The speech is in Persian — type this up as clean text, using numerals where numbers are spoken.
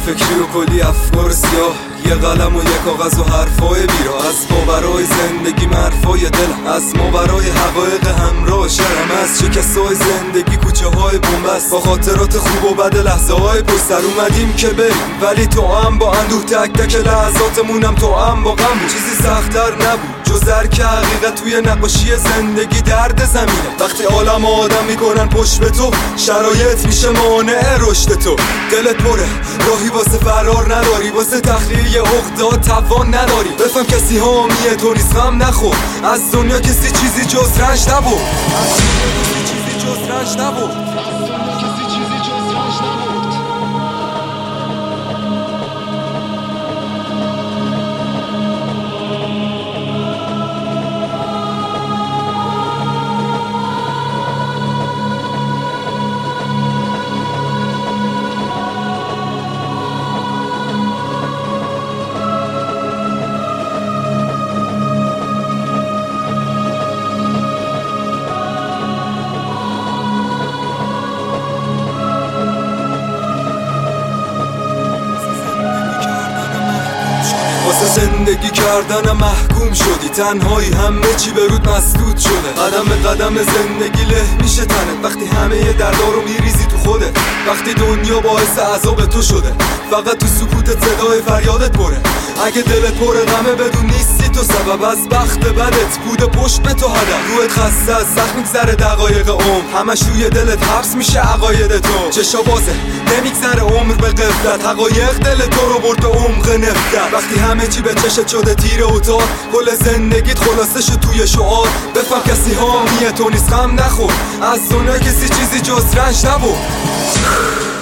فکری و کلی افکار سیاه، یه قلم و یه کاغذ و حرفای بیرا، از ماورای زندگی مرفای دلم، از ماورای حقایق همراه شرم، از شکست‌های زندگی کوچه های بنبست، با خاطرات خوب و بد لحظه های پشت سر اومدیم که بریم، ولی تو هم با اندوه تک تک لحظاتمونم تو هم با غم بود. چیزی سخت‌تر نبود جز درک حقیقت توی نقاشی زندگی درد زمینه. وقتی عالم آدم میکنن پشت به تو، شرایط میشه مانع رشد تو. دلت پره راهی واسه فرار نداری، واسه تخلیه عقدات توان نداری. بفهم کسی حامیه تو نیست، غم نخور از دنیا کسی چیزی جز رنج نبود، از دنیا کسی چیزی جز رنج نبود. واسه زندگی کردن محکوم شدی، تنهایی همه چی به رود مسدود شده. قدم به قدم زندگی له میشه تنت، وقتی همه یه دردا رو میریزی تو خودت، وقتی دنیا باعث عذاب تو شده، فقط تو سکوتت صدای فریادت پره. اگه دلت پره غمه بدون نیستی تو سبب، از بخت بدت بوده پشت به تو هدف. روحت خسته از سخت میگذره دقایق عمر، همش روی دلت حبس میشه عقاید تو. چشا بازه نمیگذره عمر به غفلت، حقایق دل تو رو برد به عمق نفرت. وقتی همه چی به چشت شده تیر و تار، کل زندگیت خلاصه شد توی شعار. بفهم کسی حامیه تو نیست، غم نخور از دنیا کسی چیزی جز رنج نبود.